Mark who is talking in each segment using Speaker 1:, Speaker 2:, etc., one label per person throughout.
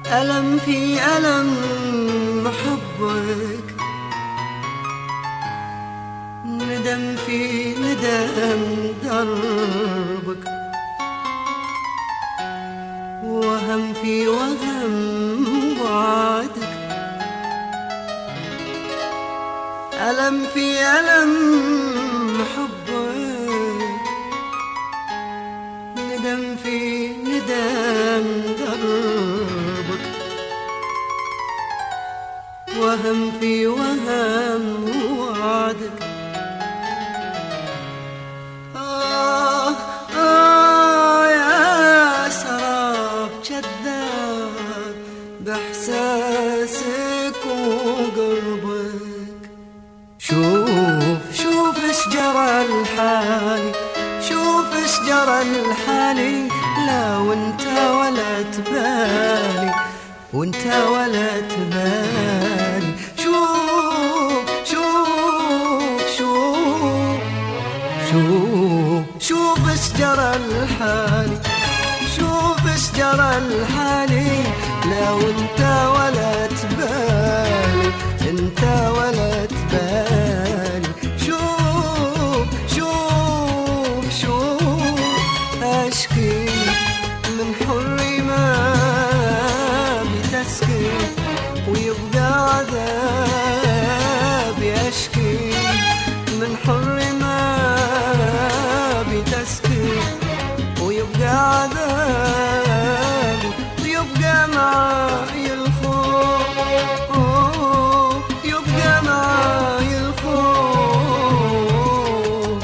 Speaker 1: ألم في ألم حبك، ندم في ندم دربك، وهم في وهم وعدك. ألم في ألم حبك، ندم في ندم دربك، وهم في وهم وعدك. يا سراب كذاب بإحساسك وقربك. شوف اش جرى الحالي، شوف اش جرى الحالي، لا وانت ولا تبالي، وانت ولا تبالي. شوف اش جرى الحالي، شوف اش جرى الحالي، لا وانت ولا تبالي، انت ولا تبالي. شوف اشكي من حري ما بتسكي، ويبقى عذابي. اشكي من حري ما بتسكي، ويبقى عذابي، ويبقى معاي الخوف، يبقى معاي الخوف.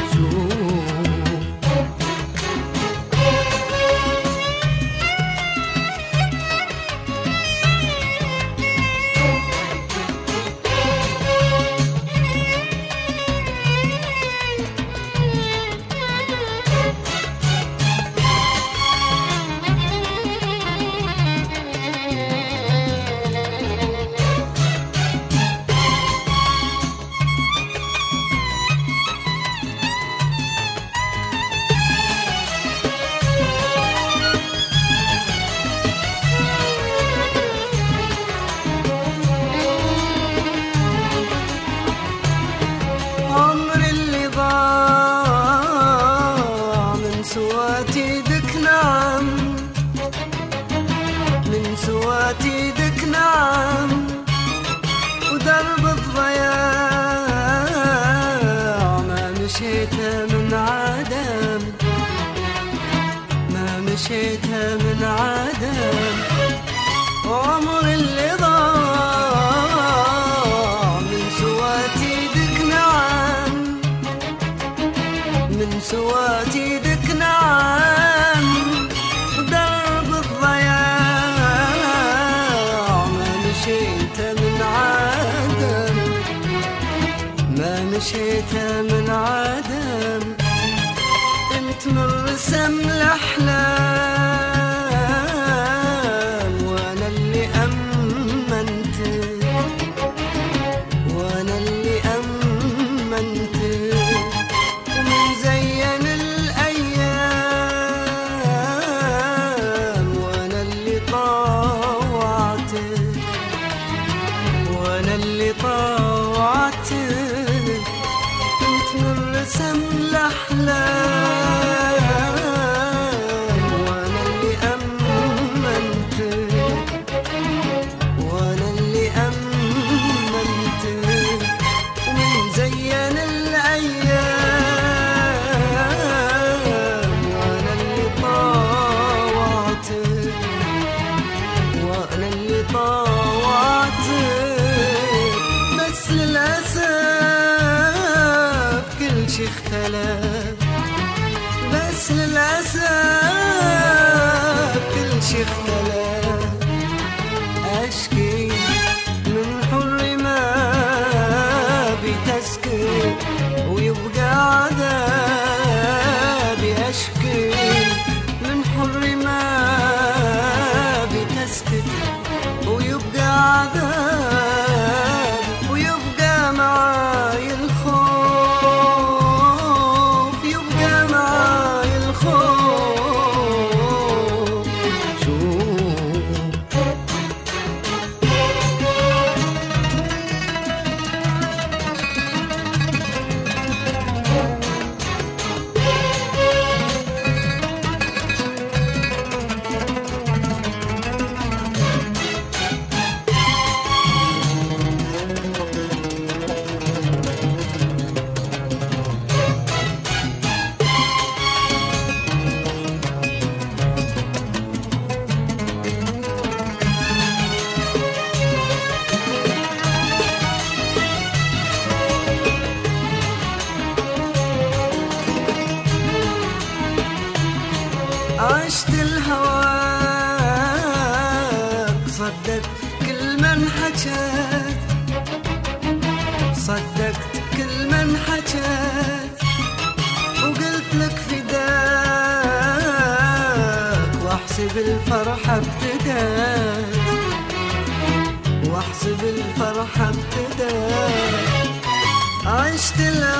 Speaker 1: عمري اللي ضاع من سوات ايدك، نعم من سوات ايدك، نعم. ودرب الضياع ما مشيتها من عدم، ما مشيتها من عدم. عمري اللي ضاع من سوات ايدك، نعم من سوات ايدك، نعم. درب الضياع ما مشيتها من عدم، ما مشيتها من عدم. انت من رسم الاحلام، وانا اللي امنتك، وانا اللي امنتك. ومن زين الايام، وانا اللي طوعتك، وانا اللي طوعتك. كنت من رسم الاحلام، وانا اللي امنتك، وانا اللي امنتك. ومن زين الايام، وانا اللي طوعتك، وانا اللي طوعتك. بس للاسف كل شي اختلف، بس للاسف كل شي اختلف. اشكي من حري ما بتسكت، ويبقى عذابي. اشكي من حري ما بتسكت، ويبقى عذابي، ويبقى معاي الخوف. صدقت كل من حكت، صدقت كل من حكت، وقلت لك فداك، واحسب الفرحة ابتدت، واحسب الفرحة ابتدت، عشت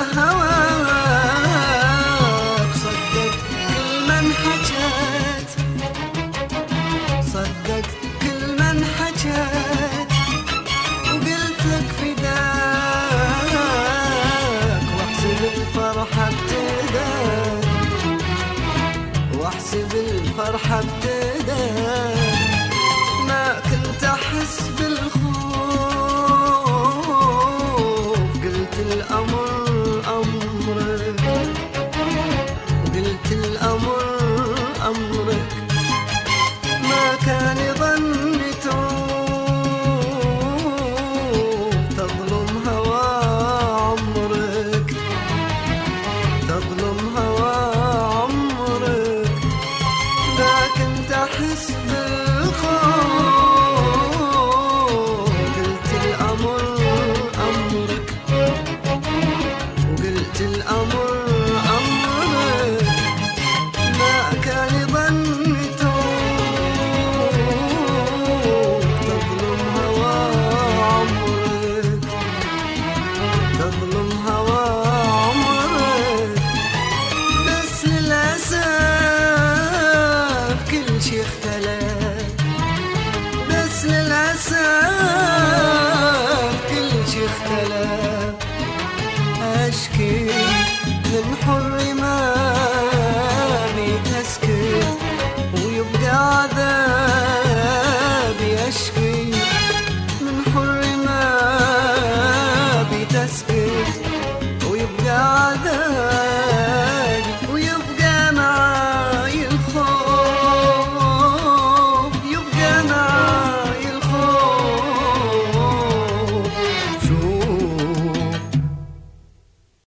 Speaker 1: لهواك، صدقت كل من حكت، صدقت كل من حكت، وقلت لك فداك، واحسب الفرحة ابتدت، واحسب الفرحة ابتدت، ما كنت احس بالخوف، قلت الامر امرك، قلت الامر امرك، ما كان ظني تروح تظلم هوى عمرك، تظلم هوى عمرك، ما كنت احس بالخوف، قلت الامر امرك، وقلت الامر امرك، ما كان ظني تظلم هوى عمرك، تظلم هوى عمرك، بس للأسف كل شي اختلف، بس للأسف كل شي اختلف، أشكي من حر ما تسكت،